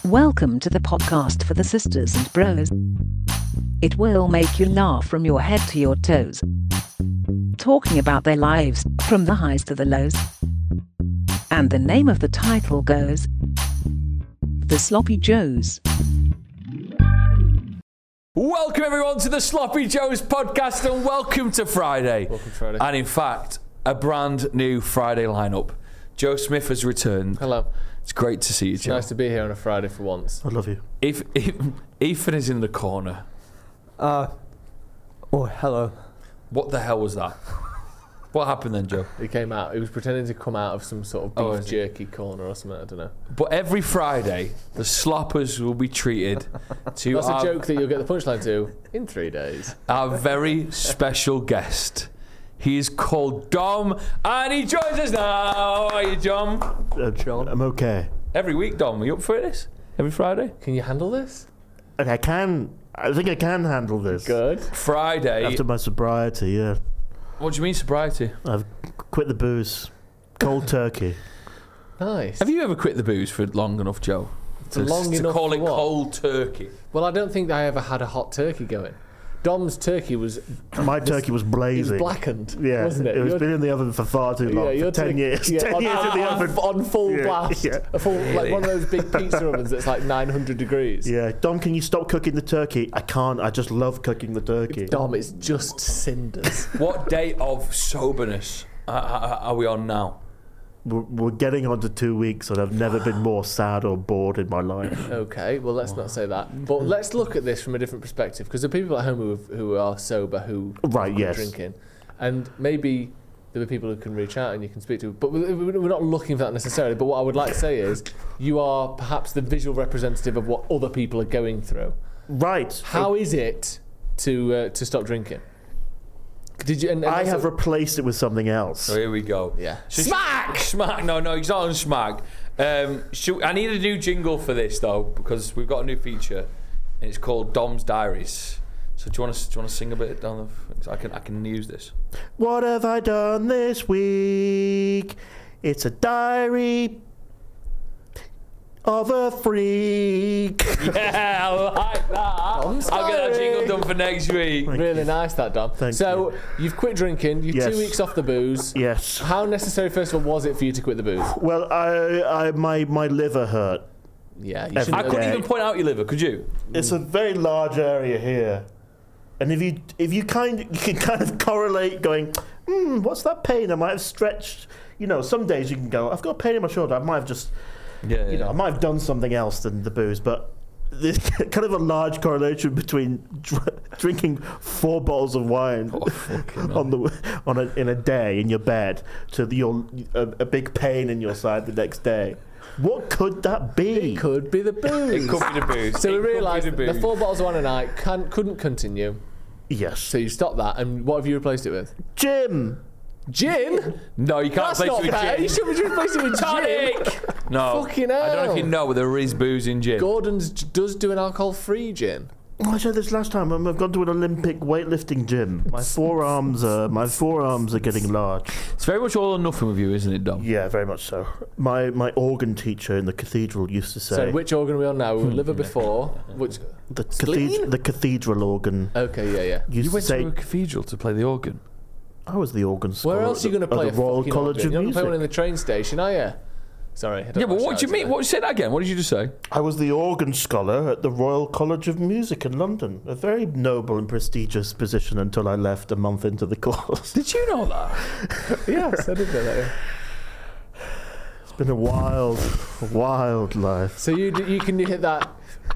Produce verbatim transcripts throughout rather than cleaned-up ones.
Welcome to the podcast for the sisters and bros. It will make you laugh from your head to your toes. Talking about their lives, from the highs to the lows. And the name of the title goes The Sloppy Joes. Welcome everyone to the Sloppy Joes podcast and welcome to Friday. Welcome to Friday. And in fact, a brand new Friday lineup. Joe Smith has returned. Hello. It's great to see you, It's Joe. nice to be here on a Friday for once. I love you. If, if, Ethan is in the corner. Uh, oh, hello. What the hell was that? What happened then, Joe? He came out, he was pretending to come out of some sort of beef Oh, is he? jerky corner or something, I don't know. But every Friday, the sloppers will be treated to That's our, a joke that you'll get the punchline to in three days. our very special guest. He is called Dom, and he joins us now. How are you, Dom? Uh, John. I'm okay. Every week, Dom. Are you up for this? Every Friday? Can you handle this? And I can. I think I can handle this. Good. Friday. After my sobriety, yeah. What do you mean sobriety? I've quit the booze. Cold turkey. Nice. Have you ever quit the booze for long enough, Joe? For long to enough call for it what? cold turkey. Well, I don't think I ever had a hot turkey going. Dom's turkey was, My turkey was it was blazing. blackened, Yeah, wasn't it? it was Your- been in the oven for far too long. your for ten turkey- years. yeah, ten on, years in the on, oven. on full Yeah, blast. yeah. A full, like Really? one of those big pizza ovens that's like nine hundred degrees. Yeah, Dom, can you stop cooking the turkey? I can't. I just love cooking the turkey. Dom, it's just cinders. What day of soberness uh, uh, are we on now? We're, we're getting on to two weeks, and I've never been more sad or bored in my life. Okay, well, let's not say that. But let's look at this from a different perspective, because there are people at home who, who are sober who Right, are yes. drinking. And maybe there are people who can reach out and you can speak to. But we- we're not looking for that necessarily. But what I would like to say is you are perhaps the visual representative of what other people are going through. Right. How is it to uh, to stop drinking? Did you? And, and I also- have replaced it with something else. So here we go. Yeah. So Smack! Smack! No, no, he's not on smack. Um, should, I need a new jingle for this though, because we've got a new feature, and it's called Dom's Diaries. So do you want to do you want to sing a bit down the? I can I can use this. What have I done this week? It's a diary of a freak. Yeah, I like that. Dom's I'll get that Diary. jingle done for next week. Thank Really you. nice, that, Dom. Thank so you. have quit drinking. You're Yes. two weeks off the booze. Yes. How necessary, first of all, was it for you to quit the booze? Well, I, I, my, my liver hurt. Yeah, you Every shouldn't I have- couldn't Okay. even point out your liver, could you? It's a very large area here, and if you, if you kind, you can kind of correlate, going, hmm, what's that pain? I might have stretched. You know, some days you can go, I've got a pain in my shoulder. I might have just, Yeah. you know, I might have done something else than the booze, but. There's kind of a large correlation between dr- drinking four bottles of wine Oh, fucking hell. on the on a, in a day in your bed to the, your a, a big pain in your side the next day. What could that be? It could be the booze. It could be the booze. So It we could be realised the that the booze. four bottles of wine a night can, couldn't continue. Yes. So you stopped that, and what have you replaced it with? Gin. Gin? No, you can't That's replace not it with fair. gin. You shouldn't replace it with gin. Tonic. No. Fucking I don't know if hell. you know, but there is booze in gin. Gordon's j- does do an alcohol-free gin. Oh, I said this last time. um, I've gone to an Olympic weightlifting gym. My forearms are my forearms are getting large. It's very much all or nothing with you, isn't it, Dom? Yeah, very much so. My my organ teacher in the cathedral used to say So which organ are we on now? We were liver before. Which? the spleen? cathedral the cathedral organ Okay, yeah, yeah. used You went to say to a cathedral to play the organ. I was the organ scholar. Where else are you going to at play the a Royal fucking College organ? of You're not Music? playing one in the train station, are you? Sorry. I don't Yeah, but like what do you shouting mean? at What say that again? What did you just say? I was the organ scholar at the Royal College of Music in London. A very noble and prestigious position until I left a month into the course. Did you know that? you. Yes, I did know that. Yeah. It's been a wild, wild life. So you d- you can hit that.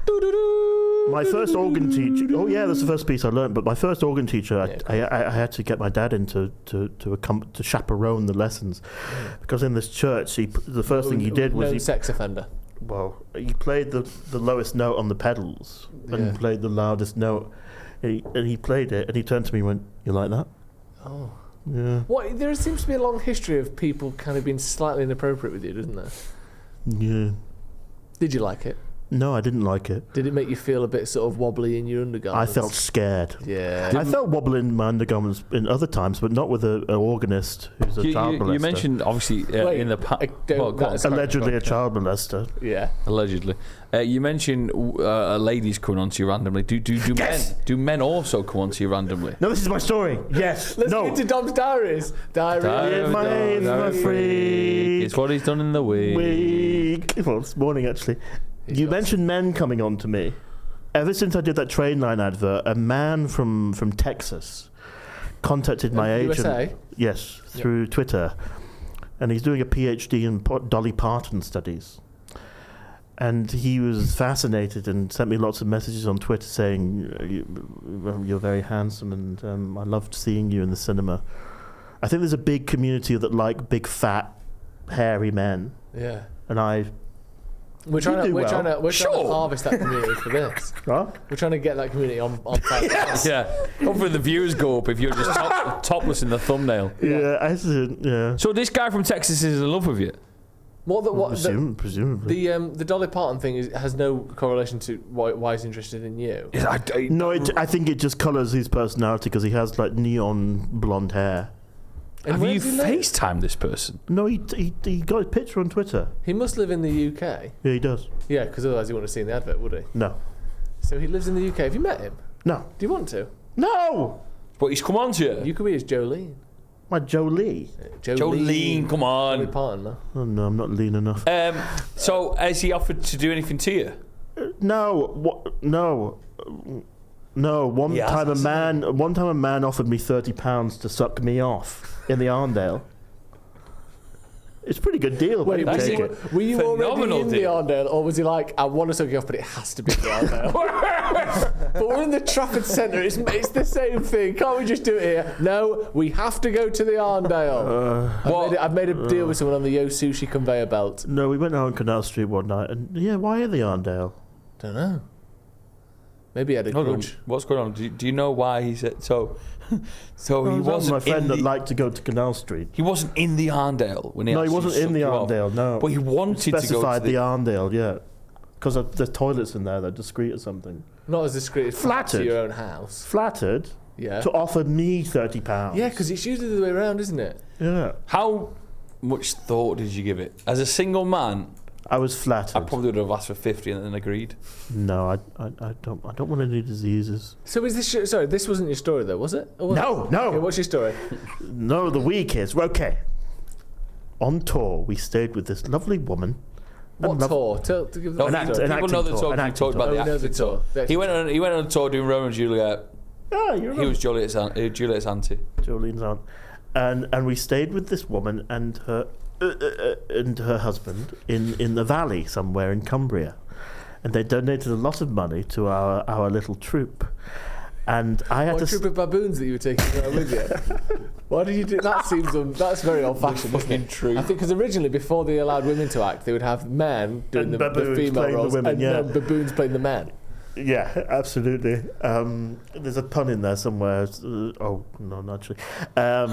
My first organ teacher. Oh yeah, that's the first piece I learned. But my first organ teacher, I, Yeah, of I, I, I had to get my dad in to to to, accom- to chaperone the lessons, because in this church, he p- the first thing he did was no he sex offender. well he played the, the lowest note on the pedals and Yeah. played the loudest note, and he, and he played it, and he turned to me and went, "You like that?" Oh. Yeah. What? There seems to be a long history of people kind of being slightly inappropriate with you, doesn't there? Yeah. Did you like it? No, I didn't like it. Did it make you feel a bit sort of wobbly in your I undergarments? felt scared. Yeah. I felt wobbling in my undergarments in other times, but not with a, an organist who's a You, child you, molester. you mentioned obviously uh, Wait, in the past. I don't- Well, go on. that's- Allegedly a child molester. Yeah. Allegedly, uh, you mentioned uh, ladies coming onto you randomly. Do do do Yes! men do men also come onto you randomly? No, this is my story. Yes. Let's no. get into Dom's diaries. Diary. Diary. my- Diary my freak. It's what he's done in the week. Week. Well, this morning actually. He's You got- mentioned men coming on to me. Ever since I did that train line advert, a man from, from Texas contacted my Uh, agent. U S A? Yes, through Twitter. And he's doing a PhD in Po- Dolly Parton studies. And he was fascinated and sent me lots of messages on Twitter saying, "You- you're very handsome and um, I loved seeing you in the cinema." I think there's a big community that like big, fat, hairy men. Yeah. And I... We're trying, You to, do we're, well. trying to, we're trying to Sure. harvest that community for this. Huh? We're trying to get that community on on site. Yeah, hopefully the views go up if you're just top, topless in the thumbnail. Yeah, I said, yeah. So this guy from Texas is in love with you. What the what the, Presum- presumably. the um the Dolly Parton thing is, has no correlation to why, why he's interested in you. I, I, No, it, I think it just colours his personality because he has like neon blonde hair. And have where you does he live? FaceTimed this person? No, he, he he got a picture on Twitter. He must live in the U K. Yeah, he does. Yeah, because otherwise he wouldn't have seen the advert, would he? No, So he lives in the U K. Have you met him? no, Do you want to? no. But he's come on to you. You could be his Jolene. My Jolie. Jolene, come Dolly on. Parton, no? Oh no, I'm not lean enough. Um, so has he offered to do anything to you? No, what? No, no. One Yeah, time a that's- man, one time a man offered me thirty pounds to suck me off in the Arndale. It's a pretty good deal. Wait, I'd were take you, it. were you already Phenomenal in the deal. Arndale, or was he like, I want to suck you off, but it has to be the Arndale? But we're in the Trafford Centre. It's, it's the same thing. Can't we just do it here? No, we have to go to the Arndale. Uh, I've, What? made a, I've made a deal with someone on the Yo Sushi conveyor belt. no, we went out on Canal Street one night, and yeah, why are the Arndale? Don't know. Maybe he had a Hold on, grudge. what's going on? Do you, do you know why he said so? So Well, he it was my wasn't friend in that the, liked to go to Canal Street. he wasn't in the Arndale when he No, he actually wasn't in sucked the you off. Arndale. No, But he wanted to go to specified the, the Arndale, yeah, because the toilets in there they're discreet or something. Not as discreet as perhaps Flattered. your own house. Flattered Yeah. to offer me thirty pounds. Yeah, because it's usually the way around, isn't it? yeah, How much thought did you give it? As a single man, I was flattered. I probably would have asked for fifty and then agreed. No, I, I, I don't, I don't want any diseases. So is this your, sorry? This wasn't your story though, was it? Or was No, it? no. Okay, what's your story? No, the week is okay. On tour, we stayed with this lovely woman. What And lov- tour? Tell, to give No, the An story. act- an people know the acting tour. tour, an You acting talked about tour. the Oh, we know the acting tour. The He went on. He went on a tour doing Romeo and Juliet. Ah, you He remember was Juliet's aunt, uh, Juliet's auntie. Jolene's aunt, and and we stayed with this woman and her uh, uh, uh, and her husband in in the valley somewhere in Cumbria, and they donated a lot of money to our our little troupe, and I had What to. troop of baboons that you were taking around with you? Why did you do that? Seems un, that's very old-fashioned, isn't Fucking it? true. I think because originally, before they allowed women to act, they would have men doing And the, the baboons female playing the roles, women, and yeah. then baboons playing the men. Yeah, absolutely. Um, there's a pun in there somewhere. Uh, oh no, not actually. Um,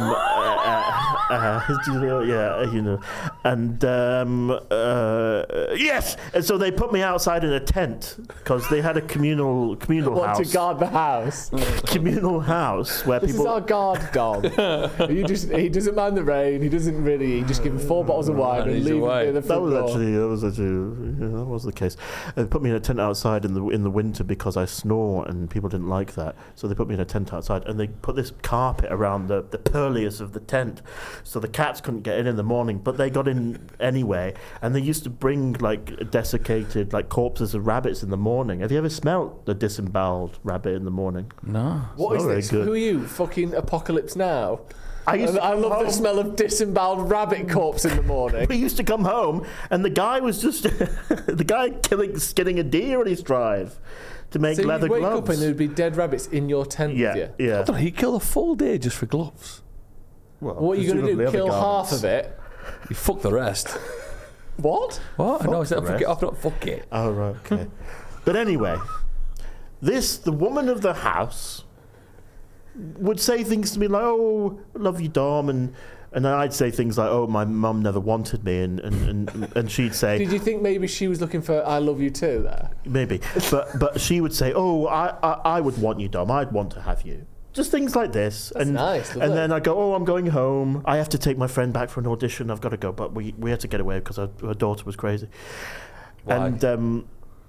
uh, uh, yeah, you know, and um, uh, yes. And so they put me outside in a tent because they had a communal communal Want house. to guard the house? Communal house where This people. is our guard dog. you just, he doesn't mind the rain. He doesn't really. He just give him four bottles of wine And and, he's leave him away. near the That front was door. actually that was actually yeah, that was the case. They put me in a tent outside in the in the winter because I snore and people didn't like that. So they put me in a tent outside and they put this carpet around the the purlieus of the tent, so the cats couldn't get in in the morning, but they got in anyway. And they used to bring like desiccated like corpses of rabbits in the morning. Have you ever smelt the disemboweled rabbit in the morning? No. What It's is not very this? good. Who are you? Fucking Apocalypse Now? I used And to I come love the home- smell of disemboweled rabbit corpse in the morning. We used to come home and the guy was just the guy killing skinning a deer on his drive to make So leather you'd wake gloves. up and there'd be dead rabbits in your tent yeah, with you. yeah. Hold on, he killed a full day just for gloves. Well, What are you going to presumably do? other Kill half garments. of it? He fucked the rest. What? What? Fuck no, I said the fuck it rest. off, not fuck it. Oh, right, okay. But anyway, this, the woman of the house, would say things to me like, oh, love you, Dom, and And then I'd say things like, "Oh, my mum never wanted me," and and, and, and she'd say, Did you think maybe she was looking for "I love you too" there? maybe, but but she would say, "Oh, I, I I would want you, Dom. I'd want to have you." Just things like this. That's and nice, lovely. And then I go, "Oh, I'm going home. I have to take my friend back for an audition. I've got to go." But we we had to get away because her, her daughter was crazy. Why? And um,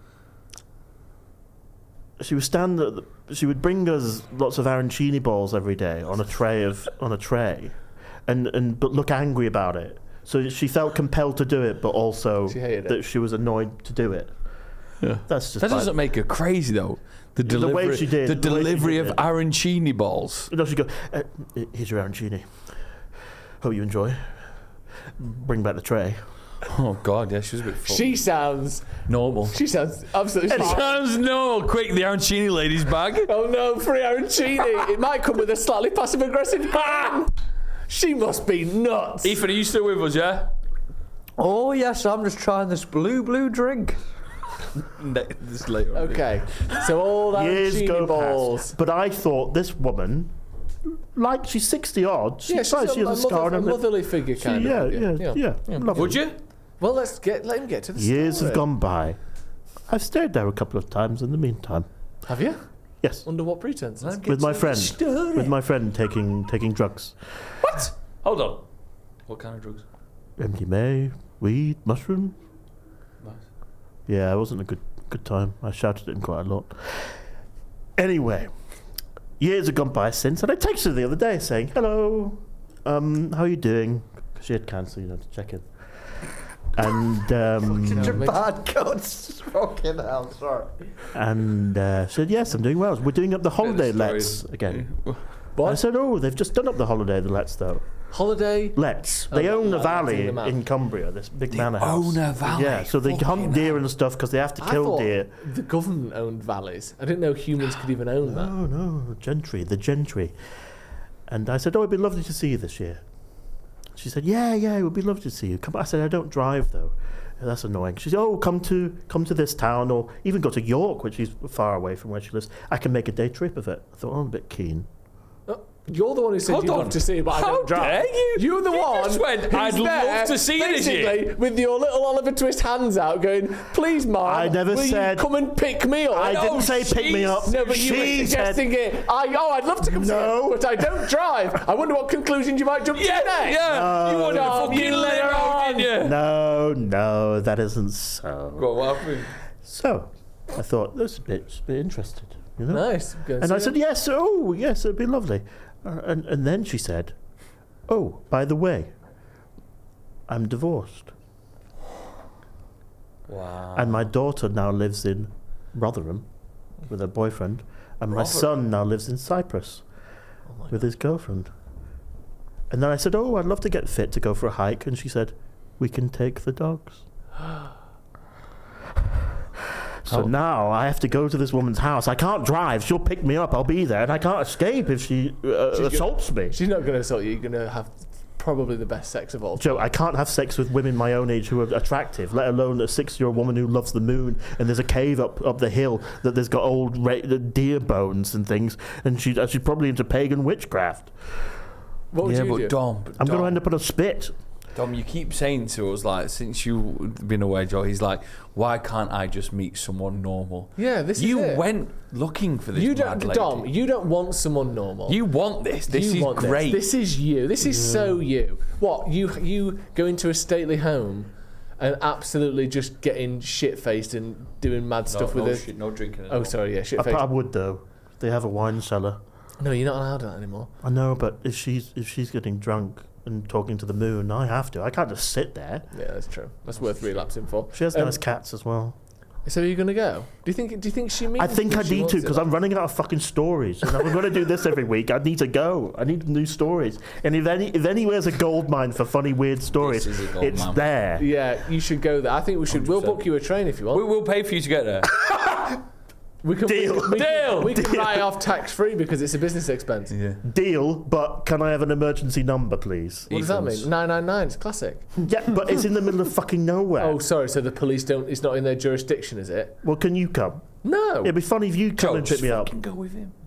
she would stand. At the, she would bring us lots of arancini balls every day on a tray of on a tray, and and but look angry about it. So she felt compelled to do it, but also She hated it. that she was annoyed to do it. Yeah. That's just That like- doesn't make her crazy though. The The way delivery, she did, the the way she delivery did of it. arancini balls. You know, she'd go, uh, "Here's your arancini. Hope you enjoy. Bring back the tray." Oh God, yeah, she was a bit full. She sounds. normal. She sounds absolutely fine. Sounds normal. Quick, the arancini lady's bag. Oh no, free arancini. It might come with a slightly passive-aggressive hand. She must be nuts. Ethan, are you still with us? Yeah. Oh yes, I'm just trying this blue blue drink. Ne- this later. on. Okay, so all that Years go arancini balls. past. But I thought this woman, like she's sixty odd. She, Yeah, she's tries- a, she has a, a scar mother, on a her lip. motherly figure She- kind yeah, of. yeah, yeah, yeah. Lovely. Would you? Well, let's get let him get to the Years story. have gone by. I've stayed there a couple of times in the meantime. Have you? Yes, Under what pretenses? with my friend. With my friend taking taking drugs. What? Hold on. What kind of drugs? M D M A, weed, mushroom. Nice. Yeah, it wasn't a good good time. I shouted at him quite a lot. Anyway, years have gone by since, and I texted her the other day saying, "Hello, um, how are you doing?" 'Cause she had cancer, you know, to check in. And um, No, makes- Bad gods, fucking hell, sorry. and uh, she said, "Yes, I'm doing well. We're doing up the holiday story. lets again." I What? said, "Oh, they've just done up the holiday the lets though." Holiday? Lets. Oh, They like- own a like valley letting them out. in Cumbria, this big They manor house. own a valley? Yeah, so they Fucking hunt deer and stuff because they have to I kill thought deer. the government owned valleys. I didn't know humans could even own that. No, no, gentry, the gentry. And I said, "Oh, it'd be lovely to see you this year." She said, "Yeah, yeah, it would be lovely to see you." Come, I said, "I don't drive though." That's annoying. She said, "Oh, come to come to this town, or even go to York, which is far away from where she lives. I can make a day trip of it." I thought, "Oh, I'm a bit keen." Oh, you're the one who said Hold you'd on. love to see it, but I How don't drive. dare you? You're the You one just went, who's "I'd love there, to see you this year." basically, with your little Oliver Twist hands out going, "Please, Mum, I never will said- you come and pick me up?" I No, didn't say pick me up. No, but you were She suggesting said- it. I, oh, I'd love to come No. see it, but I don't drive. I wonder what conclusions you might jump Yeah, to next. yeah. You wanted to No, fucking you let her out, moron. didn't you? No, no, that isn't so. Go on, what happened? So, I thought that's a bit, a bit interested, you know. Nice. Go And see I it. said, "Yes, oh, yes, it'd be lovely." Uh, and and then she said, "Oh, by the way, I'm divorced, Wow. and my daughter now lives in Rotherham with her boyfriend, and my son now lives in Cyprus with his girlfriend." And then I said, "Oh, I'd love to get fit to go for a hike," and she said, "We can take the dogs." So Oh. now I have to go to this woman's house. I can't drive. She'll pick me up. I'll be there, and I can't escape if she uh, She's assaults me. She's not going to assault you. You're going to have probably the best sex of all. Joe, I can't have sex with women my own age who are attractive, let alone a six-year-old woman who loves the moon. And there's a cave up, up the hill that there's got old ra- deer bones and things, and she, uh, she's probably into pagan witchcraft. What would yeah, you but do? Dom, but I'm Dom, going to end up on a spit. Dom, you keep saying to us, like, since you've been away, Joe, he's like, why can't I just meet someone normal? Yeah, this You is it. went looking for this You mad don't, lady. Dom. You don't want someone normal. You want this. This You is want great. This. this is you. This is so you. What you you go into a stately home and absolutely just getting shit faced and doing mad no, stuff no with it. shit, no drinking at Oh, all. sorry, yeah, shit I, faced. I would though. They have a wine cellar. No, you're not allowed that anymore. I know, but if she's if she's getting drunk and talking to the moon, I have to. I can't just sit there. Yeah, that's true. That's worth relapsing for. She has Um, nice cats as well. So are you gonna go? Do you think? Do you think she means? I think that I she need wants to it because like I'm running out of fucking stories. And if I'm going to do this every week, I need to go. I need new stories. And if any if anywhere's a gold mine for funny weird stories, This is a gold it's mine. there. that? Yeah, you should go there. I think we should. We'll one hundred percent. book you a train if you want. We, we'll pay for you to get there. We can, Deal. We can, we Deal. Can, we can Deal. write it off tax free because it's a business expense. yeah. Deal, but can I have an emergency number, please? What does that Ethan's. mean? nine nine nine. It's classic. Yeah, but it's in the middle of fucking nowhere. Oh, sorry. So the police don't. It's not in their jurisdiction, is it? Well, can you come? No. It'd be funny if you come Joe, and pick just me up. fucking go with him.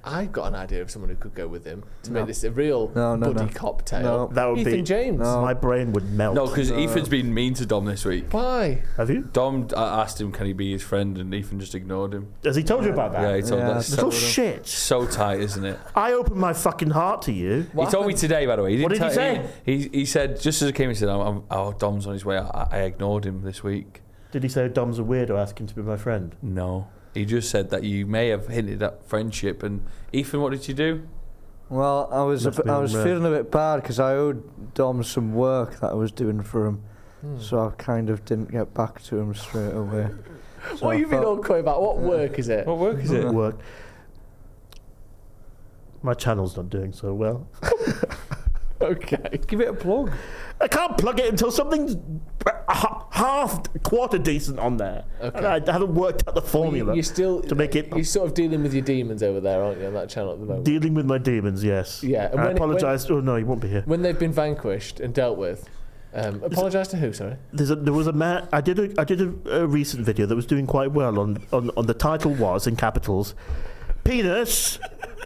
I've got an idea of someone who could go with him to No. make this a real No, no, buddy no. cop tale. No. That would Ethan be. James. No. My brain would melt. No, because No. Ethan's been mean to Dom this week. Why? Have you? Dom uh, asked him, can he be his friend? And Ethan just ignored him. Has he told you about that? Yeah, he told Yeah, that's Little so, shit. so tight, isn't it? I opened my fucking heart to you. What he told me happened? today, by the way. He What didn't did he tell- say? He, he, he said, just as I came, he said, I'm, I'm, oh, Dom's on his way. I, I ignored him this week. Did he say Dom's a weirdo asking to be my friend? No. He just said that you may have hinted at friendship. And Ethan, what did you do? Well, I was a Must bit, be I was unreal. feeling a bit bad because I owed Dom some work that I was doing for him, Hmm. so I kind of didn't get back to him straight away. So What I have you been felt- all coy about? What work is it? What work is it? Work. My channel's not doing so well. Okay. Give it a plug. I can't plug it until something's ha- half, quarter decent on there. Okay. And I haven't worked out the Well, formula. you, you're still to make it- You're sort of dealing with your demons over there, aren't you, on that channel at the moment? Dealing with my demons, yes. Yeah, and I when it- apologise. Oh no, he won't be here. When they've been vanquished and dealt with, um, apologise to who? Sorry. There's a, there was a man. I did a I did a, a recent video that was doing quite well on, on on the title was in capitals, penis.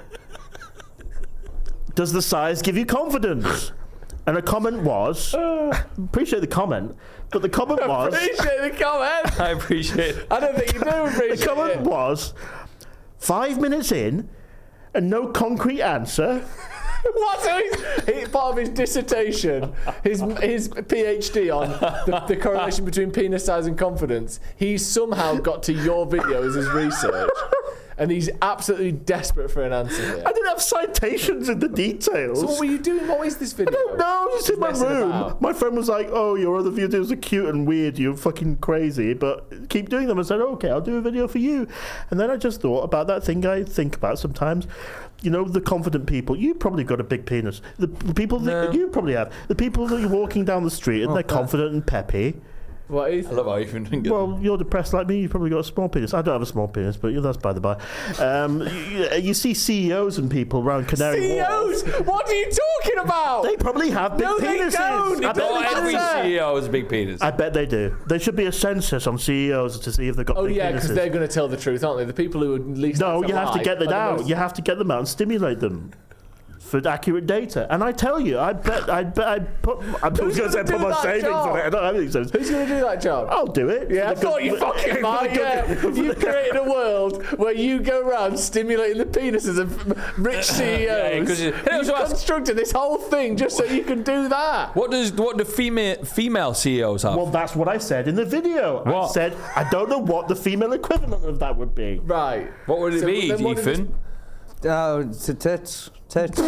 Does the size give you confidence? And a comment was, appreciate the comment, but the comment was, Appreciate the comment. I appreciate it. I don't think you do the appreciate comment it. was, five minutes in, and no concrete answer. What? So he's, he, part of his dissertation, his his PhD on the, the correlation between penis size and confidence, he's somehow got to your video as his research, and he's absolutely desperate for an answer here. I didn't have citations in the details. So what were you doing? What is this video? I don't know. I was just in my messing room. about. My friend was like, "Oh, your other videos are cute and weird. You're fucking crazy, but keep doing them." I said, "Okay, I'll do a video for you." And then I just thought about that thing I think about sometimes. You know, the confident people. You probably got a big penis. The p- people that No. you probably have. The people that you're walking down the street and they're Okay. confident and peppy. What is I love how Ethan didn't get Well, you're depressed like me. You've probably got a small penis. I don't have a small penis, but that's by the by. Um, you, you see C E Os and people around Canary C E Wharf. Os? What are you talking about? They probably have big No, they penises. don't. I bet Not they every do. C E O has a big penis. I bet they do. There should be a census on C E Os to see if they've got Oh big yeah, because penises. they're going to tell the truth, aren't they? The people who would least No, like you have to lie get them are the out. most- You have to get them out and stimulate them for accurate data. And I tell you, I bet, I bet, I put. I was Who's going to say gonna put do my that savings job? on it. I don't have any savings. Who's going to do that job? I'll do it. Yeah, I For the thought you good- fucking for the might, good- yeah. for the You've good- created a world where you go around stimulating the penises of rich C E Os. Yeah, 'cause you- You've constructed this whole thing just so you can do that. What does what do female female C E Os have? Well, that's what I said in the video. I What? said I don't know what the female equivalent of that would be. Right. what would it So be, then what did Ethan? Oh, it's a tits, tits.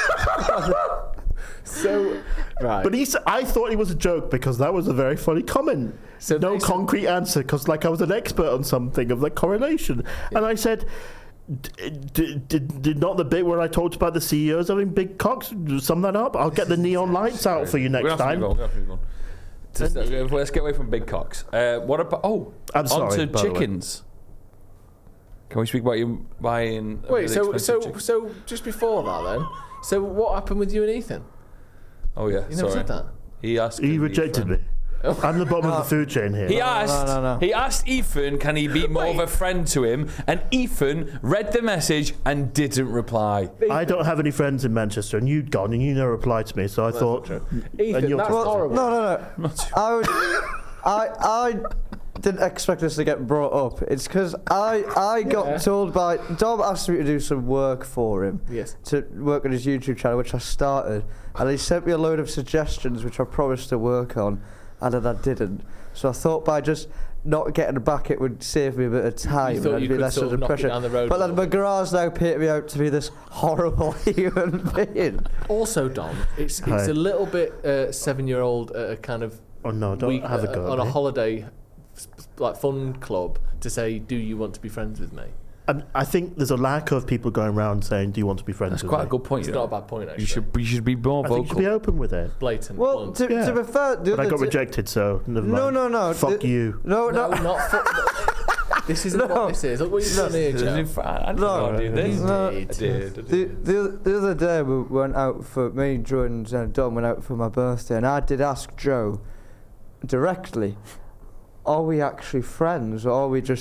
So, right. But he, s- I thought he was a joke because that was a very funny comment. So no basically- concrete answer because, like, I was an expert on something of the correlation, and I said, d- d- did, did not the bit where I talked about the C E Os having big cocks sum that up? I'll get the neon lights out for you We're next gonna have to time. move on, we're gonna have to move on. Just, uh, let's get away from big cocks. Uh, what about? Oh, I'm sorry, onto by the way. chickens. Can we speak about you buying? a Wait, really so expensive so chicken? so just before that then, so what happened with you and Ethan? Oh yeah, You never sorry. said that. He asked. He can be rejected friend. me. I'm the bottom of the food chain here. He asked. no, no. He asked Ethan, "Can he be more of a friend to him?" And Ethan read the message and didn't reply. I don't have any friends in Manchester, and you'd gone, and you never replied to me. So I thought, Ethan, you're that's just- horrible. No, no, no. I, would, I, I didn't expect this to get brought up. It's because I, I got Yeah. told by Dom asked me to do some work for him. Yes. To work on his YouTube channel, which I started, and he sent me a load of suggestions, which I promised to work on, and then I didn't. So I thought by just not getting back, it would save me a bit of time. You thought and you I'd be could less sort of under knock it pressure. down the road But a then little McGrath's now painted me out to be this horrible human being. Also, Dom, it's it's Hi. a little bit uh, seven-year-old uh, kind of oh no, don't week have a uh, go. on at a me. holiday, s- like fun club to say, "Do you want to be friends with me?" And I think there's a lack of people going around saying, "Do you want to be friends That's with quite me?" a good point. It's you not know. a bad point, actually. You should. You should be more I think you should be vocal. open with it. blatant. Well, blunt. to, Yeah. to be fair, the But I other got di- rejected, so never No, mind. no, no. Fuck the- you. No, no, no. not. Fu- this isn't No. what this is. Look what you've done here, Joe. I didn't No. know I did this. No. I did. I The, did. the, the other day we went out for me, Joe and uh, Dom went out for my birthday, and I did ask Joe directly, are we actually friends or are we just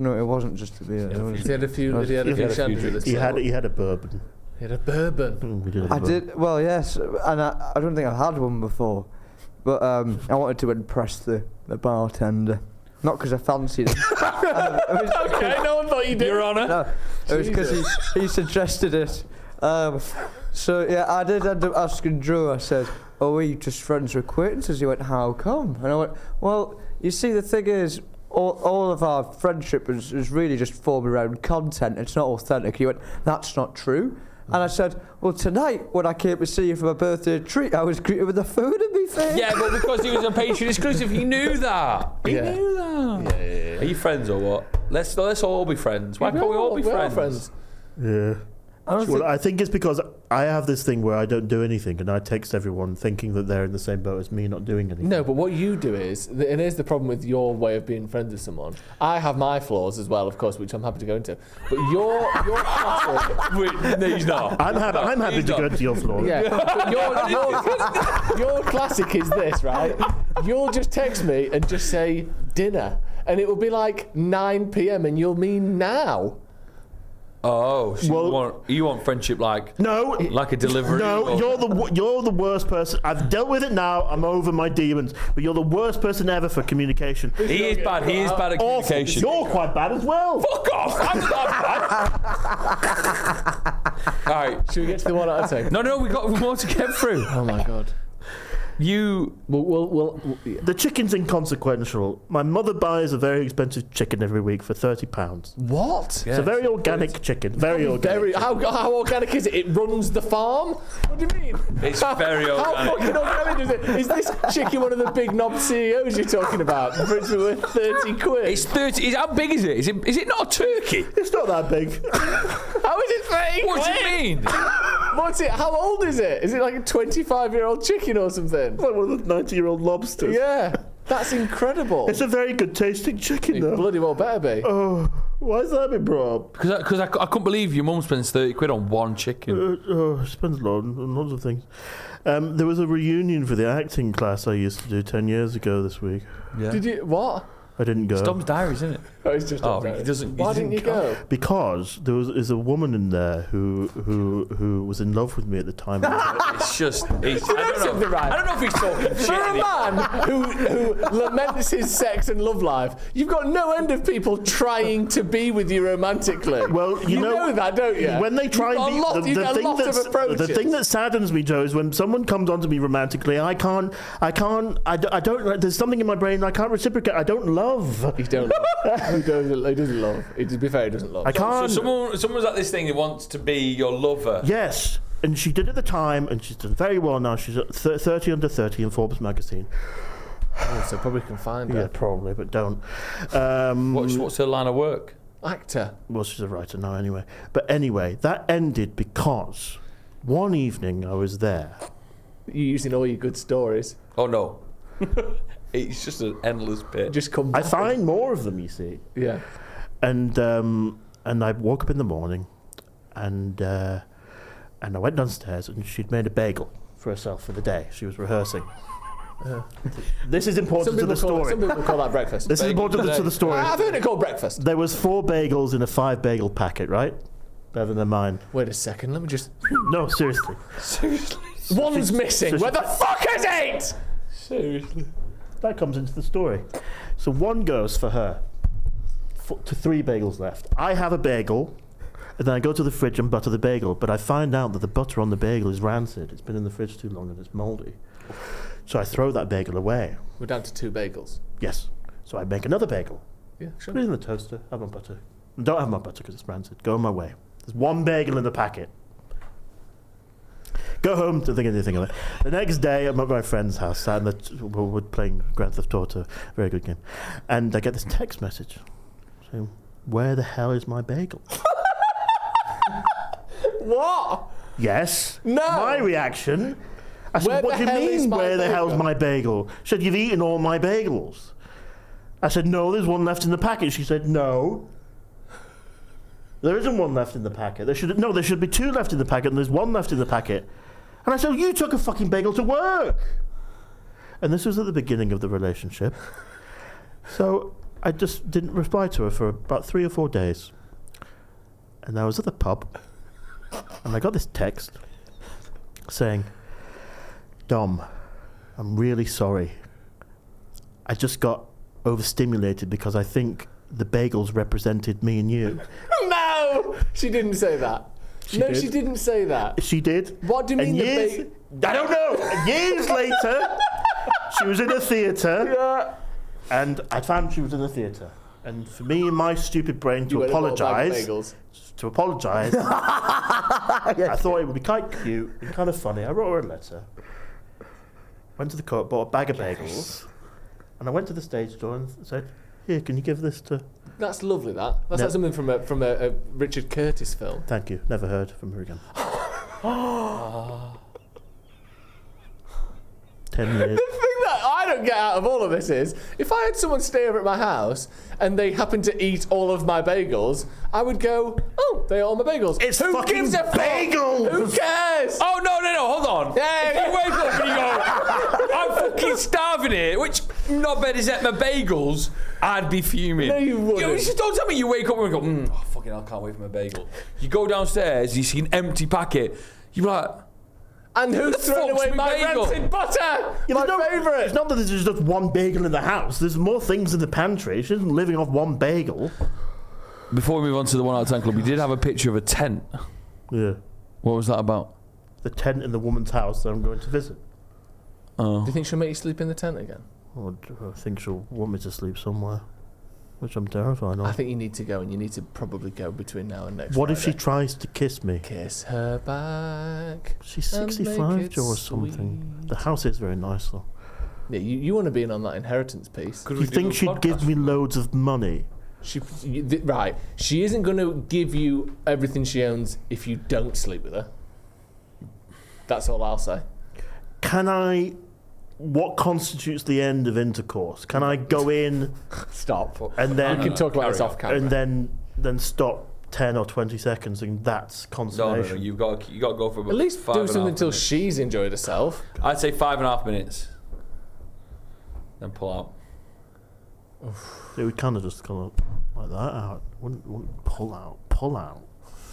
no, it wasn't just a beer. It was- He had a few. He had a He few had a few shandies with drinks. us. He had he had a bourbon. He had a bourbon. Mm, we did have a I bourbon. did well, yes, and I, I don't think I've had one before, but um, I wanted to impress the, the bartender, not because I fancied him. um, it was, Okay, no one thought you did. Your Honour. no, it was because he, he suggested it. Um, so yeah, I did end up asking Drew. I said, "Are we just friends or acquaintances?" He went, "How come?" And I went, "Well, you see, the thing is." All, all of our friendship is, is really just formed around content. It's not authentic. He went, "That's not true." And I said, "Well, tonight, when I came to see you for my birthday treat, I was greeted with the food in my face." Yeah, but because he was a Patreon exclusive, he knew that. He Yeah. knew that. Yeah, yeah, yeah. Are you friends or what? Let's let's all be friends. Why can't we all be We're all friends? Yeah. I don't Well, think, I think it's because I have this thing where I don't do anything, and I text everyone thinking that they're in the same boat as me, not doing anything. No, but what you do is, and here's the problem with your way of being friends with someone. I have my flaws as well, of course, which I'm happy to go into. But your your classic, Wait, no, he's not. I'm happy. No, I'm happy he's to not. go into your floor. yeah. But your, your your classic is this, right? You'll just text me and just say dinner, and it will be like nine p.m. and you'll mean now. Oh, so Well- you want you want friendship like No, like a delivery? no, or- you're the wo- you're the worst person. I've dealt with it now. I'm over my demons. But you're the worst person ever for communication. He is bad. He is bad at Awful. communication. You're quite bad as well. Fuck off! I'm not bad. All right. Should we get to the one out of ten? No, no, we got more to get through. Oh my god. You. We'll, we'll, we'll, we'll yeah. The chicken's inconsequential. My mother buys a very expensive chicken every week for thirty pounds. What? It's a very organic chicken. Very organic. Very, how, how organic is it? It runs the farm? What do you mean? It's How- very How organic. fucking organic is it? Is this chicken one of the big knob C E Os you're talking about? For it to be worth thirty quid? It's thirty. Is, how big is it? Is it? Is it not a turkey? It's not that big. How is it thirty What do quid? you mean? What's it? How old is it? Is it like a twenty-five-year-old chicken or something? Like one of the ninety-year-old lobsters. Yeah. That's incredible. It's a very good tasting chicken, It though. bloody well better be. Oh, why has that been brought up? Because I, cause I, I couldn't believe your mum spends thirty quid on one chicken. Uh, oh, it spends a lot on lots of things. Um, there was a reunion for the acting class I used to do ten years ago this week. Yeah. Did you? What? I didn't go. It's Dom's diary, isn't it? Oh, it's just. Oh, up there. he doesn't- he Why doesn't didn't you go? Because there was is a woman in there who who who was in love with me at the time. It's just. It's, I, don't something know, right? I don't know if he's talking shit. For a anymore. man who, who laments his sex and love life, you've got no end of people trying to be with you romantically. Well, you, you know, that, don't you? When they try You've got and a be, lot, the, you've the got a thing lot of that's, approaches. the thing that saddens me, Joe, is when someone comes on to me romantically, I can't, I can't, I, d- I don't. There's something in my brain I can't reciprocate. I don't love. He don't love. he doesn't. He doesn't love. He, to be fair, he doesn't love. I can't. So someone, someone's at this thing who wants to be your lover. Yes, and she did at the time, and she's done very well now. She's at th- thirty under thirty in Forbes magazine. Oh, so probably can find Yeah, her. probably, but don't. Um, What's, what's her line of work? Actor. Well, she's a writer now anyway. But anyway, that ended because one evening I was there. You're using all your good stories. Oh no, it's just an endless bit. Just come. I back. find more of them, you see. Yeah. And um, and I woke up in the morning, and uh, and I went downstairs, and she'd made a bagel for herself for the day. She was rehearsing. This is important Some to people, the call it, story. some people call that breakfast. This is Bagel important to today. the story. I've heard it called breakfast. There was four bagels in a five bagel packet, right? Better than mine. Wait a second. Let me just. No, seriously. Seriously, One's missing. so Where the fuck is it? seriously. That comes into the story. So one goes for her. F- to three bagels left. I have a bagel, and then I go to the fridge and butter the bagel, but I find out that the butter on the bagel is rancid. It's been in the fridge too long and it's mouldy. So I throw that bagel away. We're down to two bagels. Yes. So I make another bagel. Yeah, sure. Put it in the toaster. Have my butter. Don't have my butter because it's rancid. Go on my way. There's one bagel in the packet. Go home, don't think anything of it. The next day, I'm at my friend's house, sat in the t- we're we're playing Grand Theft Auto, very good game, and I get this text message saying, "Where the hell is my bagel?" What? Yes. No. My reaction. I said, Where "What the do you hell is mean? my Where the hell's bagel?" my bagel?" She said, "You've eaten all my bagels." I said, "No, there's one left in the packet." She said, "No. There isn't one left in the packet. There should no, there should be two left in the packet, and there's one left in the packet." And I said, "You took a fucking bagel to work." And this was at the beginning of the relationship. So I just didn't reply to her for about three or four days. And I was at the pub, and I got this text saying, Dom, I'm really sorry. I just got overstimulated because I think the bagels represented me and you. No! She didn't say that. She no, did. she didn't say that. She did. What do you And mean years, the ba- I don't know. Years later, she was in a theatre, Yeah. and I found she was in a theatre. And for me, in my stupid brain, You to went and bought a bag of apologise, bagels. to apologise, I thought it would be quite cute and kind of funny. I wrote her a letter. Went to the co-op, bought a bag of bagels, and I went to the stage door and said, "Here, can you give this to?" That's lovely. That. That's No. like something from a from a, a Richard Curtis film. Thank you. Never heard from her again. Ten years. The thing that I don't get out of all of this is, if I had someone stay over at my house and they happened to eat all of my bagels, I would go, "Oh, they ate all my bagels." It's Who fucking gives a fuck? bagels! Who cares? Oh, no, no, no, hold on. Yeah, If you wake up and you go, I'm fucking starving here, which not bad is at my bagels, I'd be fuming. No, you wouldn't. know, just don't tell me you wake up and go, mm, oh, fucking hell, I can't wait for my bagel. You go downstairs, you see an empty packet, you're like, And who's the thrown fuck's away my my bagel? rancid butter? You My know, favourite. It's not that there's just one bagel in the house. There's more things in the pantry. She isn't living off one bagel. before we move on to the One Out of Ten Club, we did have a picture of a tent. Yeah. What was that about? The tent in the woman's house that I'm going to visit. Oh. Do you think she'll make you sleep in the tent again? Oh, I think she'll want me to sleep somewhere, which I'm terrified of. I think you need to go, and you need to probably go between now and next What if she Friday. tries to kiss me? Kiss her back. She's and make sixty-five, it Joe, or something. sweet. The house is very nice, though. Yeah, you, you want to be in on that inheritance piece. Could You we do think a she'd give podcast? me loads of money? She, you- th- right. She isn't going to give you everything she owns if you don't sleep with her. That's all I'll say. Can I... What constitutes the end of intercourse? Can I go in Stop. and We then... can talk about carry this on. off camera. and then then stop ten or twenty seconds and that's No, no, no, consummation? you've got, you got to go for about At least five do and a something half until minutes. she's enjoyed herself. I'd say five and a half minutes. Then pull out. It would kind of just go like that out. Wouldn't, wouldn't pull out. Pull out.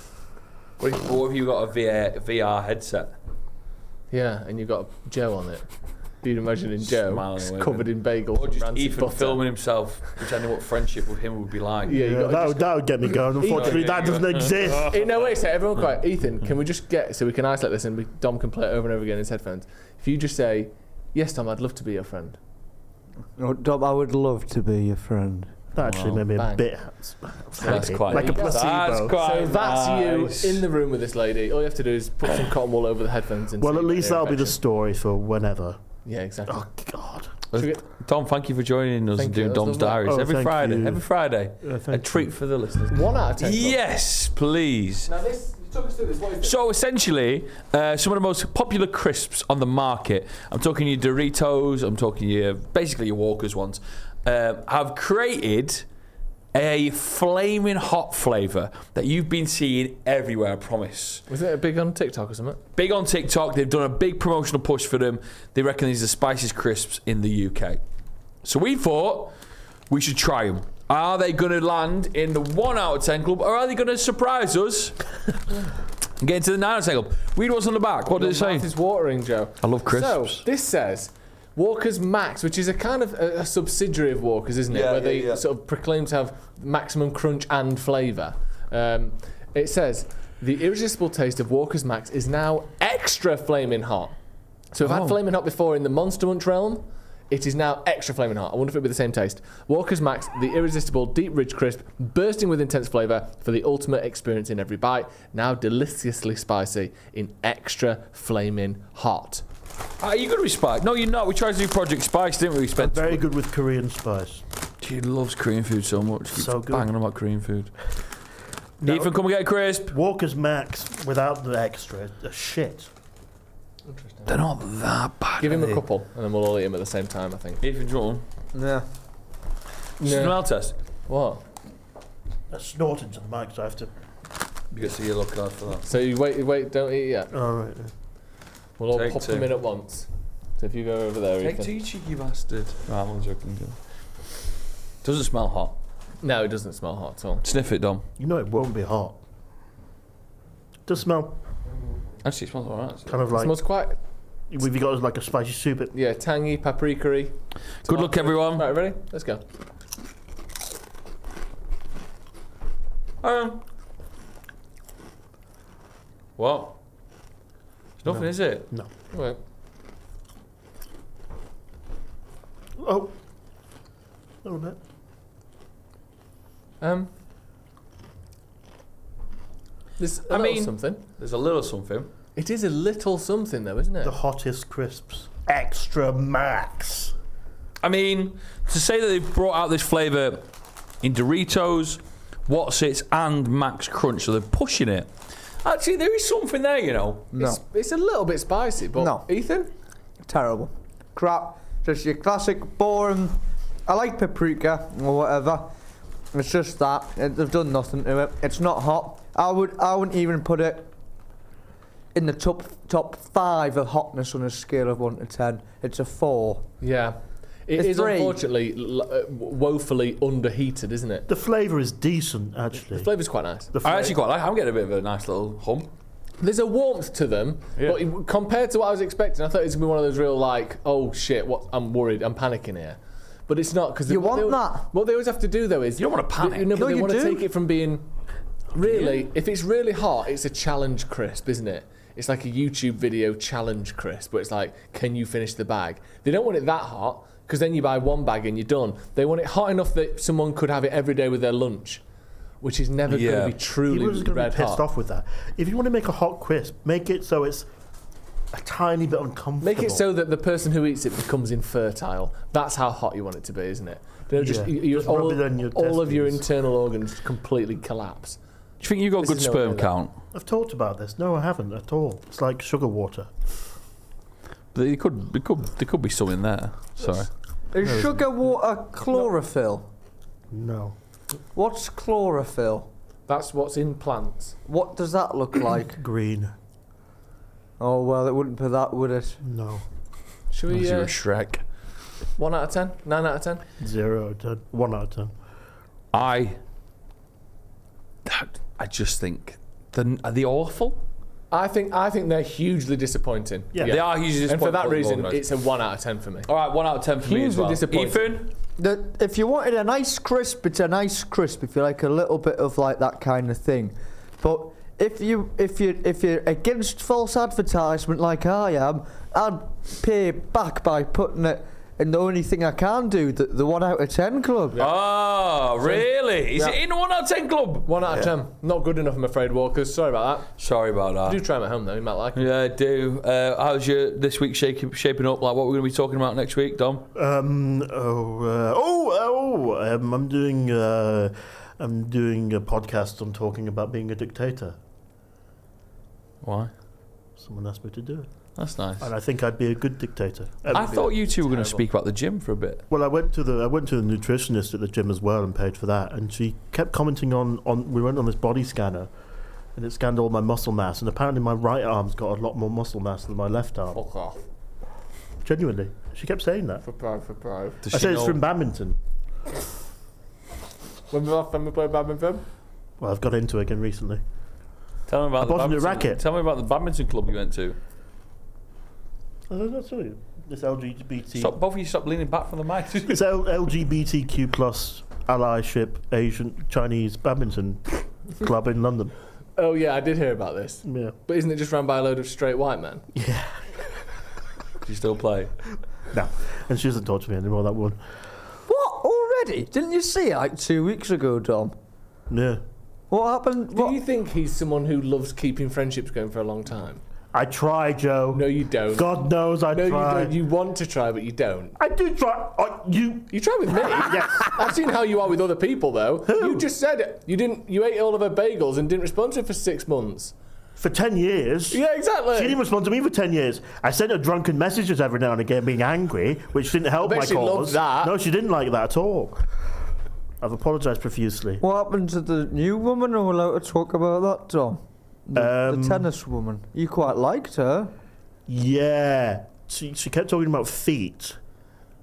What if, what if you got a V R, V R headset? Yeah, and you've got Joe on it. You'd imagine in Joe, Smiling just away, covered in bagels. Or and just rancid Ethan butter. filming himself, pretending what friendship with him would be like. Yeah, you Yeah, got that, would, that would get me going. Unfortunately, that doesn't exist. Eh, no, wait a second. Everyone quiet. Ethan, can we just get, so we can isolate this and we, Dom can play it over and over again in his headphones. If you just say, "Yes, Dom, I'd love to be your friend." No, Dom, I would love to be your friend. That actually Wow. made me a Bang. bit That's happy. quite like a That's placebo. quite So that's nice. you in the room with this lady. All you have to do is put some cotton wool over the headphones and Well, see at if least they're that'll be the infection. story for whenever. Yeah, exactly. Oh, God. Should we get- Tom, thank you for joining us Thank and you, doing that was Dom's lovely. Diaries Oh, every thank Friday. you. Every Friday. Uh, A thank treat you. for the listeners. One out of ten. Club. Yes, please. Now this, you took us through this. What is this? So essentially, uh, some of the most popular crisps on the market. I'm talking your Doritos. I'm talking your basically your Walkers ones. Uh, have created a flaming hot flavour that you've been seeing everywhere. I promise. Was it a big on TikTok or something? Big on TikTok. They've done a big promotional push for them. They reckon these are the spiciest crisps in the U K. So we thought we should try them. Are they going to land in the one out of ten club, or are they going to surprise us and get into the nine out of ten club? Read what's on the back. What Your does it say? mouth is watering, Joe. I love crisps. So this says Walker's Max, which is a kind of a, a subsidiary of Walker's, isn't it? Yeah, Where yeah, they yeah. sort of proclaim to have maximum crunch and flavour. Um, it says the irresistible taste of Walker's Max is now extra flaming hot. So we've Oh. had flaming hot before in the Monster Munch realm. It is now extra flaming hot. I wonder if it'll be the same taste. Walker's Max, the irresistible deep ridge crisp, bursting with intense flavour for the ultimate experience in every bite. Now deliciously spicy in extra flaming hot. Are you going to be spiced? No, you're not. We tried to do Project Spice, didn't we? We I'm spent. very good with Korean spice. She loves Korean food so much. Keeps So good. banging on about Korean food. No. Ethan, come and get a crisp. Walker's Max without the extra are shit. They're not that bad. Give him are a they? couple, and then we'll all eat them at the same time, I think. Ethan, do you want one? Yeah. Smell test. What? I snort into the mic, so I have to. You get a yellow card for that. So you wait, you wait, don't eat yet. All right. We'll all Take pop two. them in at once. So if you go over there, Take Ethan. two, you cheeky bastard. No, I'm only joking. Doesn't smell hot. No, it doesn't smell hot at all. Sniff it, Dom. You know it won't be hot. Does smell Actually, it smells alright. kind of It like. smells quite, Have you got like a spicy soup? It, yeah, tangy, paprika-y. Good luck, everyone. Right, ready? Let's go. Um. What? It's nothing, No. is it? no. Wait. Oh. Oh, no. Um. There's a I little mean- something. There's a little something. It is a little something, though, isn't it? The hottest crisps. Extra max. I mean, to say that they've brought out this flavour in Doritos, What's-Its, and Max Crunch, so they're pushing it. Actually, there is something there, you know. No. It's, it's a little bit spicy, but No. Ethan? Terrible. Crap. Just your classic boring. I like paprika or whatever. It's just that. It, they've done nothing to it. It's not hot. I would I wouldn't even put it in the top top five of hotness on a scale of one to ten. It's a four. Yeah. It The is three. unfortunately l- uh, woefully underheated, isn't it? The flavour is decent, The actually. flavour's quite nice. The I fla- actually quite like. I'm getting a bit of a nice little hump. There's a warmth to them, Yeah. but it- compared to what I was expecting, I thought it was going to be one of those real, like, oh shit, what? I'm worried, I'm panicking here. But it's not, because You want that? What they always have to do, though, is You don't wanna panic. No, but No, they you want to do. take it from being really. If it's really hot, it's a challenge crisp, isn't it? It's like a YouTube video challenge crisp, where it's like, can you finish the bag? They don't want it that hot, because then you buy one bag and you're done. They want it hot enough that someone could have it every day with their lunch, which is never Yeah. going to be truly He was going to red be pissed hot. off with that. If you want to make a hot crisp, make it so it's a tiny bit uncomfortable. Make it so that the person who eats it becomes infertile. That's how hot you want it to be, isn't it? You know, just, Yeah. you, you- Just rub all, it on your all of your testes. internal organs completely collapse. Do you think you got This good is no sperm way count? I've talked about this. No, I haven't at all. It's like sugar water. But There could, there could, there could be something there. Sorry. Is sugar water chlorophyll? No. What's chlorophyll? That's what's in plants. What does that look like? Green. Oh well, it wouldn't be that, would it? No. Should we, You're a uh, Shrek. one out of ten? Nine out of ten? Zero out of ten. One out of ten. I, I just think, the, are they awful? I think I think they're hugely disappointing. Yeah. They are hugely And for disappointing. that reason, organised. it's a one out of ten for me. All right, one out of ten for me as Hugely well. disappointing. Ethan, The, if you wanted a nice crisp, it's a nice crisp. If you like a little bit of like that kind of thing, but if you if you if you're against false advertisement like I am, I'd pay back by putting it in the only thing I can do, the, the one out of ten club. oh, really? Is Yeah. it in the one out of ten club? One out of ten. Not good enough, I'm afraid, Walkers. Sorry about Sorry about that. that. Do try them at home, though. You might like them. Yeah, I do. Uh, how's your this week shaking, shaping up? Like, what we're going to be talking about next week, Dom? Um. Oh. Uh, oh. Oh. Um, I'm doing. Uh, I'm doing a podcast on talking about being a dictator. Why? Someone asked me to do it, That's nice. and I think I'd be a good dictator. I thought you two were going to terrible. speak about the gym for a bit. Well, I went to the I went to the nutritionist at the gym as well and paid for that, and she kept commenting on, on we went on this body scanner, and it scanned all my muscle mass, and apparently my right arm's got a lot more muscle mass than my left arm. Fuck off. Genuinely, she kept saying that. For pro, for pro. Does I she said it's know- from badminton. When we last time we played badminton? Well, I've got into it again recently. Tell me about I the bought a new badminton- racket. Tell me about the badminton club you went to. Oh, that's all you. This L G B T. Stop, both of you stop leaning back from the mic. It's L- LGBTQ plus allyship Asian Chinese badminton club in London. Oh, yeah, I did hear about this. Yeah. But isn't it just run by a load of straight white men? Yeah. Do you still play? No. And she doesn't talk to me anymore, that one. What already? Didn't you see it like two weeks ago, Dom? Yeah. What happened? Do What? you think he's someone who loves keeping friendships going for a long time? I try, Joe. No, you don't. God knows I no, you try. don't. You want to try, but you don't. I do try. Oh, you. You try with me. Yes. I've seen how you are with other people, though. You just said it. You didn't. You ate all of her bagels and didn't respond to her for six months. For ten years. Yeah, exactly. She didn't respond to me for ten years. I sent her drunken messages every now and again being angry, which didn't help I bet my she cause. loved that. No, she didn't like that at all. I've apologised profusely. What happened to the new woman? Are we allowed to talk about that, Dom? The, Um, the tennis woman. You quite liked her. Yeah. She, she kept talking about feet.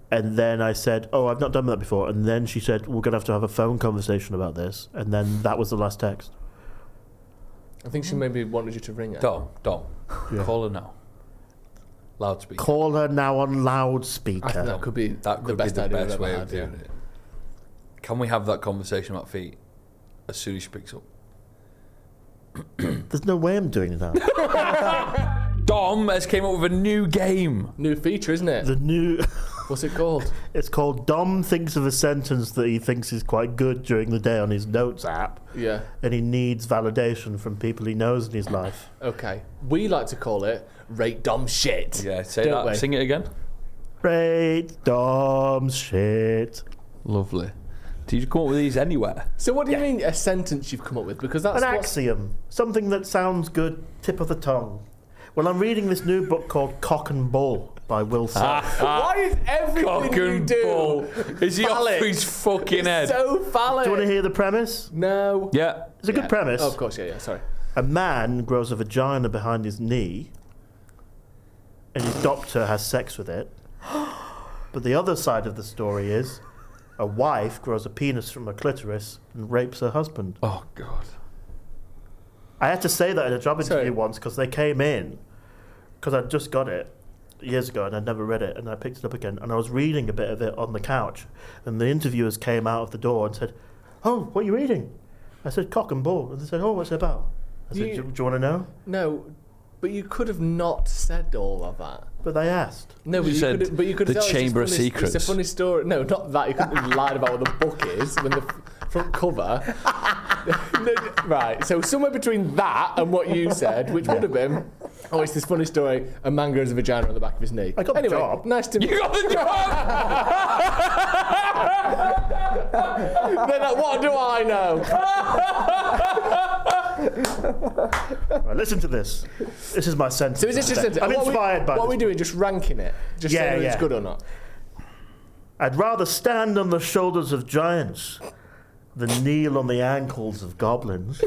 And then I said, oh, I've not done that before. And then she said, we're going to have to have a phone conversation about this. And then that was the last text. I think she maybe wanted you to ring her. Dom, Dom, Yeah. call her now. Loudspeaker. Call her now on I think loudspeaker. that could be That the could best be the idea best I've way ever of had, yeah. doing it. Can we have that conversation about feet as soon as she picks up? There's no way I'm doing that. Dom has came up with a new game. New feature, isn't it? The new... What's it called? It's called Dom thinks of a sentence that he thinks is quite good during the day on his notes app, Yeah. and he needs validation from people he knows in his life. Okay. We like to call it Rate Dom Shit. Yeah, say Don't that. we? Sing it again. Rate Dom's shit. Lovely. Did you come up with these anywhere? So what do you mean a sentence you've come up with? Because that's An what's- axiom. Something that sounds good, tip of the tongue. Well, I'm reading this new book called Cock and Bull by Will Self. Why is everything Cock you and do bull. Is he off phallic? his fucking It's head? so phallic? Do you want to hear the premise? No. Yeah. It's a Yeah. good premise. Oh, of course, yeah, yeah, sorry. A man grows a vagina behind his knee, and his doctor has sex with it. But the other side of the story is a wife grows a penis from her clitoris and rapes her husband. Oh God. I had to say that in a job interview Sorry. once because they came in, because I'd just got it years ago and I'd never read it, and I picked it up again and I was reading a bit of it on the couch, and the interviewers came out of the door and said, "Oh, what are you reading?" I said, "Cock and Bull." And they said, "Oh, what's it about?" I said, You- "Do, do you want to know?" No, but you could have not said all of that. But they asked. No, but You you, said could, but you could the tell it's just Chamber of funny- Secrets. It's a funny story. No, not that. You couldn't have lied about what the book is when the f- front cover. No, right. So somewhere between that and what you said, which would have been, oh, it's this funny story. A man grows a vagina on the back of his knee. I got the anyway, job. Nice to meet You got the job. Then uh, what do I know? Right, listen to this. This is my sentence. So is this just a, I'm what inspired we, by What are this. we doing? Just ranking it? Just Yeah, saying whether it's yeah. good or not? I'd rather stand on the shoulders of giants than kneel on the ankles of goblins.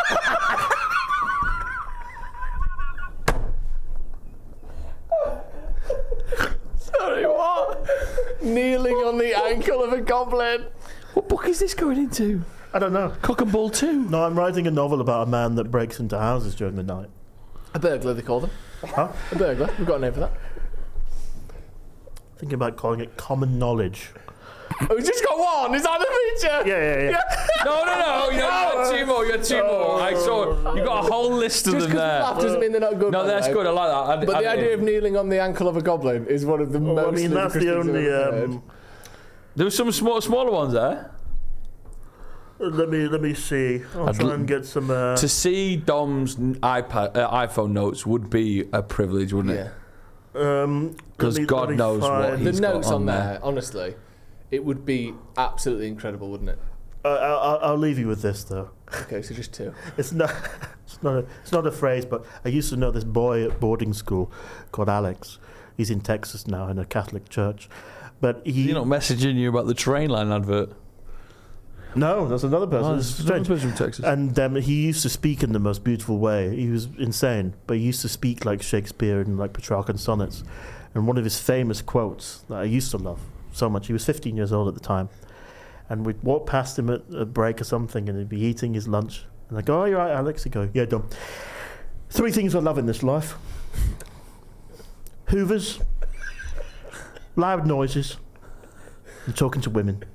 Sorry, what? Kneeling on the ankle of a goblin. What book is this going into? I don't know. Cock and Bull two. No, I'm writing a novel about a man that breaks into houses during the night. A burglar, they call them. Huh? A burglar. We've got a name for that. Thinking about calling it common knowledge. Oh, we just got one. Is that the feature? Yeah, yeah, yeah. No, no, no. You got two more. You got two more. I saw. You got a whole list of Just them because we there. laugh doesn't mean they're not good. No, by the that's way. good. I like that. I, But I, the idea of kneeling on the ankle of a goblin is one of the Well, most. I mean, that's ludicrous the things I've only. ever heard. Um, there was some small, smaller ones there. let me let me see. I'll I'd try l- and get some. Uh, To see Dom's iPad, uh, iPhone notes would be a privilege, wouldn't Yeah. it? um, 'Cause let me- God let me knows what find- he- The He's got notes on on there, there. honestly, it would be absolutely incredible, wouldn't it? Uh, I'll, I'll leave you with this though. Okay, so just two. It's not. It's not. A, it's not a phrase, but I used to know this boy at boarding school called Alex. He's in Texas now in a Catholic church, but he. You're not messaging you about the train line advert. No, that's another person. Oh, It's it's another strange. person from Texas. And um, he used to speak in the most beautiful way. He was insane, but he used to speak like Shakespeare and like Petrarchan sonnets. And one of his famous quotes that I used to love so much. He was fifteen years old at the time, and we'd walk past him at a break or something, and he'd be eating his lunch. And I'd go, "Oh, you're right, Alex." He'd go, "Yeah, Dom. Three things I love in this life: Hoovers, loud noises, and talking to women."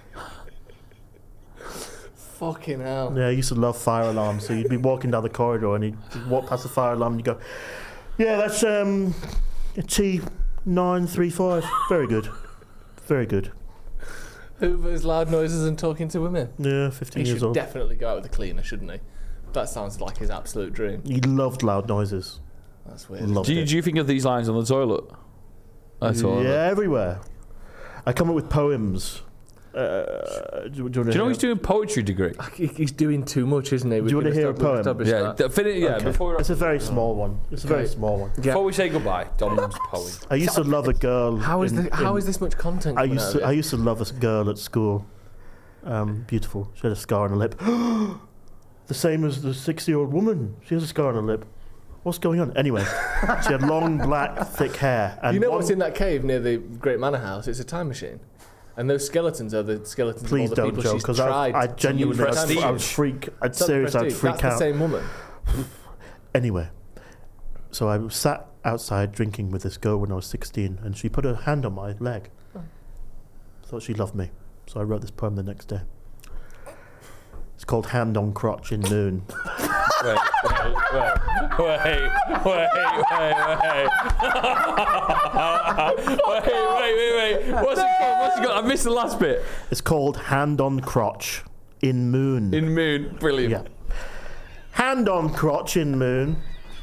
Fucking hell. Yeah, I used to love fire alarms. So you'd be walking down the corridor and you'd you'd walk past the fire alarm and you go, "Yeah, that's um, a T nine three five. Very good. Very good." Hoover's loud noises and talking to women. Yeah, He fifteen should years old. definitely go out with a cleaner, shouldn't he? That sounds like his absolute dream. He loved loud noises. That's weird. Loved Do you, it. do you think of these lines on the toilet? I saw yeah, that. everywhere. I come up with poems. Uh, do, do, Do you know he's doing poetry degree? He- He's doing too much, isn't he? Do you want to hear a poem? Yeah, th- fin- yeah. Okay. Before, we, It's a very small one. It's a very Okay. small one. before we say goodbye, Dom's poem. I used to love a girl. How is in- the, how in- is this much content? I coming used out to of I it? used to love a girl at school. Um, beautiful. She had a scar on her lip. The same as the sixty-year-old woman. She has a scar on her lip. what's going on? Anyway, she had long, black, thick hair. And you know one, what's in that cave near the Great Manor House? It's a time machine. And those skeletons are the skeletons Please of all the don't, people Joe, she's because I, tried I to genuinely, use I'd, prestige. I would freak, I'd It's not seriously, I'd prestige, freak that's out. the same woman. Anyway, so I was sat outside drinking with this girl when I was sixteen, and she put her hand on my leg. Thought she loved me, so I wrote this poem the next day. It's called Hand on Crotch in Moon. Wait, wait, wait, wait, wait, wait, wait. wait, wait, wait, wait. What's it called? What's it called? I missed the last bit. It's called Hand on Crotch in Moon. In Moon. Brilliant. Yeah. Hand on crotch in moon.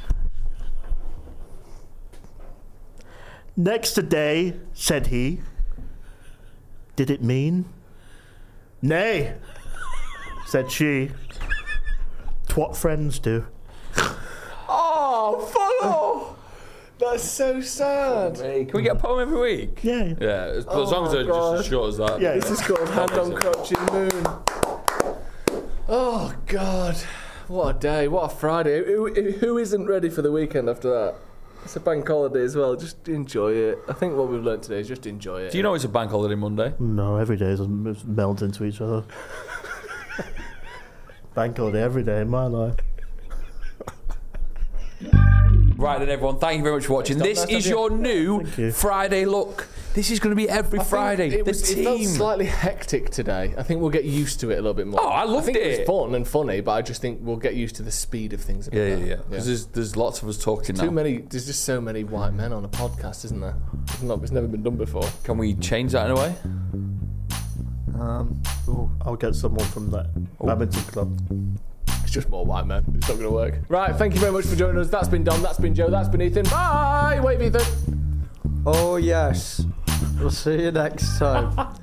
Next day, said he. Did it mean? Nay, said she. Twat friends do. Oh, fuck off! That's so sad. Hey, can we get a poem every week? Yeah. Yeah, as, Oh as long as my they're God. just as short as that. Yeah. This is called Hand on Crotch in Moon. Oh, God. What a day. What a Friday. Who, who isn't ready for the weekend after that? It's a bank holiday as well. Just enjoy it. I think what we've learned today is just enjoy it. Do you know it's a bank holiday Monday? No, every day just melds into each other. Bank holiday every day in my life. Right then, everyone, thank you very much for watching. Stop, This nice is to have your new Thank you. Friday look. This is going to be every I think Friday. It, the was, it felt team. slightly hectic today. I think we'll get used to it a little bit more. Oh, I loved think it. it. was fun and funny, but I just think we'll get used to the speed of things a bit Yeah, yeah, better. yeah. Because there's, there's lots of us talking Too now. many. There's just so many white men on a podcast, isn't there? It's, not, it's never been done before. Can we change that in a way? Um, ooh. I'll get someone from that badminton club. It's just more white men. It's not going to work. Right. Thank you very much for joining us. That's been Dom. That's been Joe. That's been Ethan. Bye. Wave, Ethan. Oh yes. We'll see you next time.